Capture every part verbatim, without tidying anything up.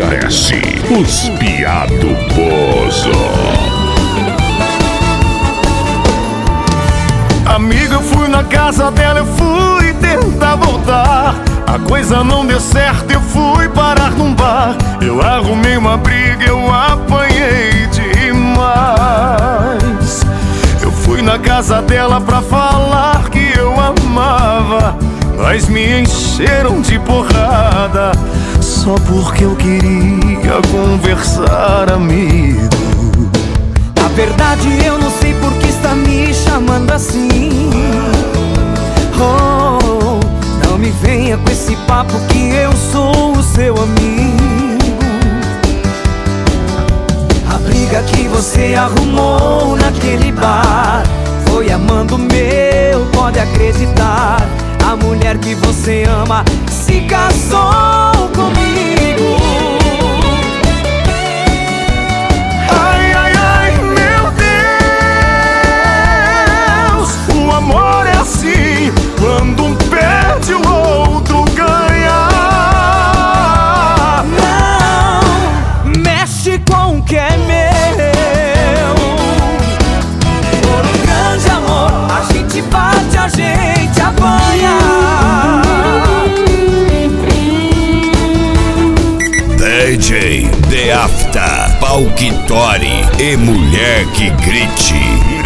oferece os piá do Bozo. Amiga, eu fui na casa dela, eu fui tentar voltar. A coisa não deu certo, eu fui parar num bar. Eu arrumei uma briga, eu apanhei demais. Eu fui na casa dela pra falar que eu amava, mas me encheram de porrada só porque eu queria conversar, amigo. Na verdade eu não sei por que está me chamando assim. Oh, não me venha com esse papo que eu sou o seu amigo. A briga que você arrumou naquele bar foi amando meu, pode acreditar. A mulher que você ama se casou comigo. Ai, ai, ai, meu Deus, o amor é assim, quando um perde o outro ganha. Não mexe com o que é meu. Por um grande amor a gente bate, a gente apanha. D J The Afta, Palquitori e Mulher que Grite.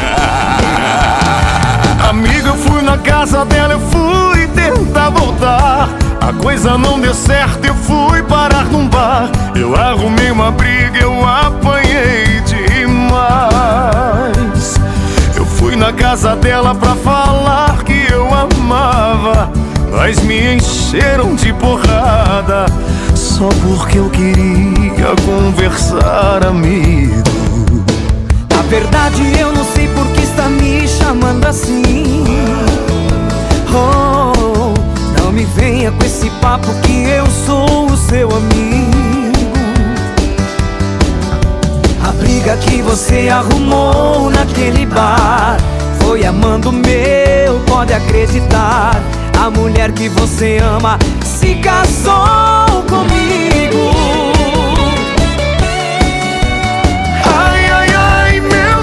Amiga, eu fui na casa dela, eu fui tentar voltar. A coisa não deu certo, eu fui parar num bar. Eu arrumei uma briga, eu apanhei demais. Eu fui na casa dela pra falar que eu amava, mas me encheram de porrada só porque eu queria conversar, amigo. Na verdade eu não sei por que está me chamando assim. Oh, não me venha com esse papo que eu sou o seu amigo. A briga que você arrumou naquele bar foi amando meu, pode acreditar. A mulher que você ama se casou comigo. Ai, ai, ai, meu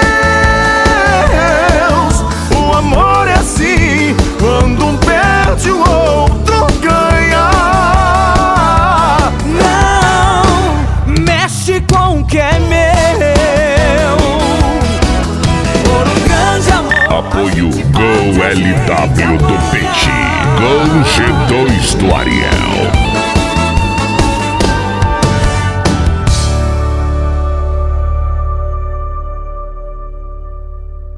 Deus, o amor é assim, quando um perde o outro ganha. Não mexe com o que é meu. Por um grande amor. Apoio Go L W do Peixe, Go G dois do Ariel.